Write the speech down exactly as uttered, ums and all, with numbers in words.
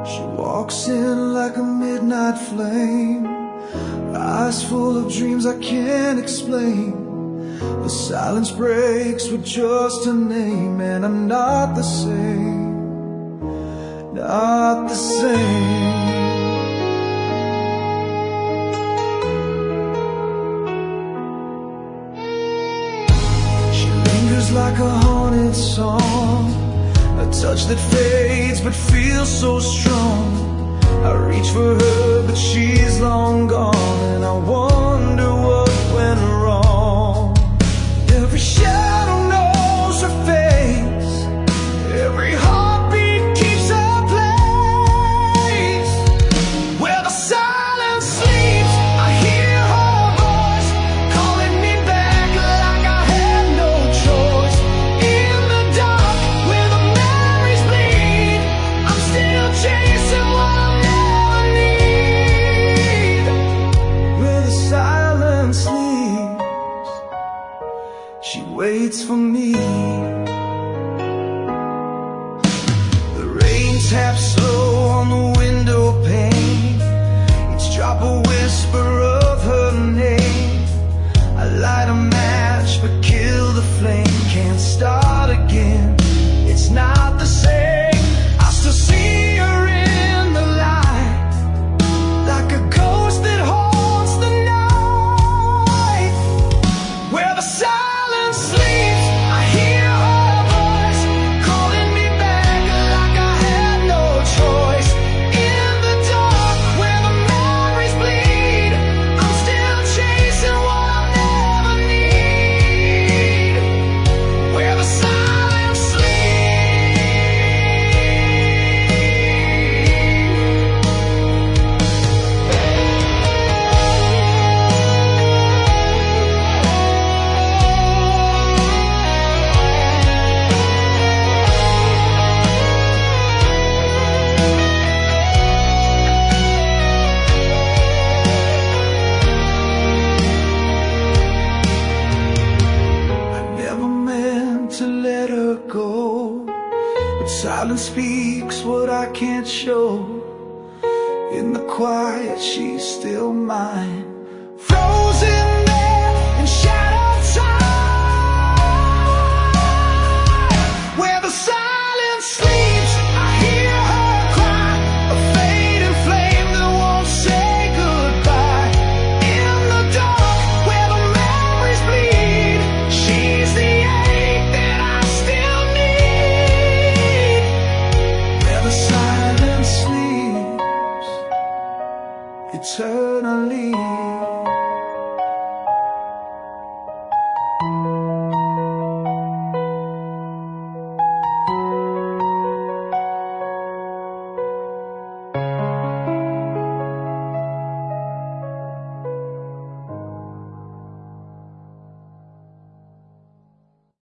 She walks in like a midnight flame, eyes full of dreams I can't explain. The silence breaks with just a name, and I'm not the same, not the same. She lingers like a haunted song, a touch that fades but feels so strong. I reach for her but she's long gone, and I wonder what went wrong. Every shadow knows her face, every heartbeat keeps her place. Where the silence sleeps, I hear her voice calling me back like I had no choice. In the dark, where the memories bleed, I'm still chasing what I never need. Where the silence sleeps, she waits for me. The rain taps slow on the window pane, each drop a whisper of her name. I light a match but kill the flame, can't start again, it's not the same. I still see her in the light, like a ghost that haunts the night. Where the silence sleeps, I hear her voice calling me back like I had no choice. In the dark, where the memories bleed, I'm still chasing what I never need. Where the silence sleeps. I never meant to let her go, but silence speaks what I can't show. In the quiet, she's still mine, frozen there in shadow time. Where the silence sleeps, I hear her cry, a fading flame that won't say goodbye. In the dark, where the memories bleed, she's the ache that I still need. Where the silence sleeps eternally.